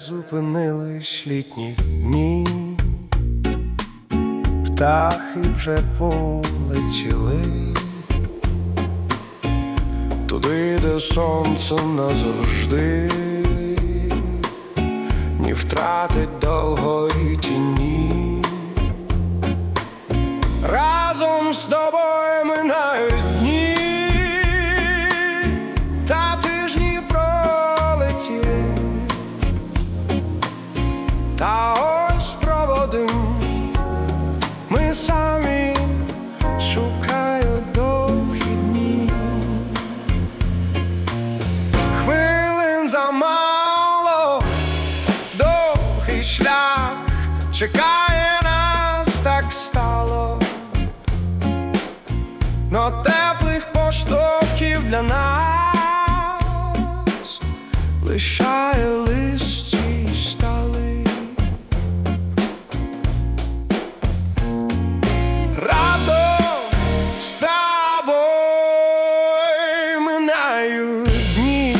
зупинились літні дні, птахи вже полетіли туди, де сонце назавжди не втратить довгої тіні. Разом з тобою минають дні, та тижні пролетіли, та ось проводим ми самі, шукаю довгі дні. Хвилин замало, довгий шлях чекає нас, так стало, но теплих поштовхів для нас лишає лист цій стали. Разом з тобою минають дні,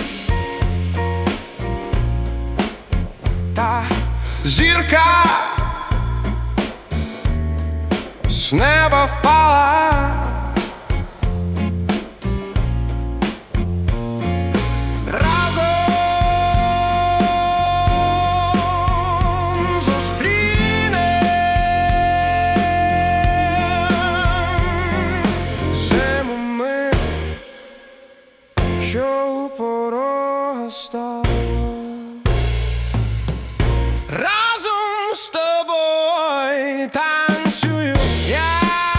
та зірка з неба впала. Що у порога стало, разом з тобою танцюю я,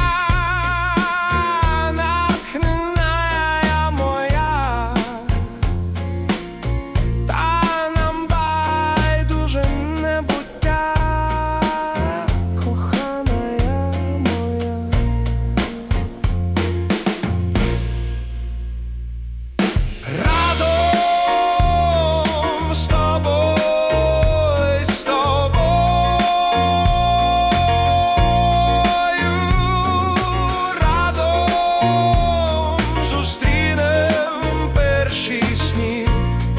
натхненна моя, та нам байдуже небуття, кохана моя. Разом з тобою, разом зустрінем перші сні,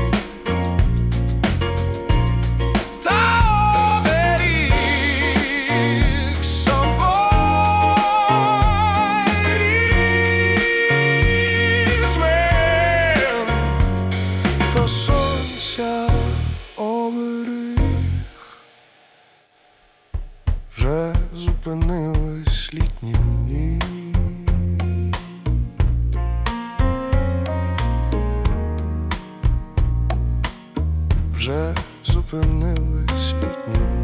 та оберіг собою різьмен, то сонця оберіг. Вже зупинились літні дні, вже зупинились літні дні.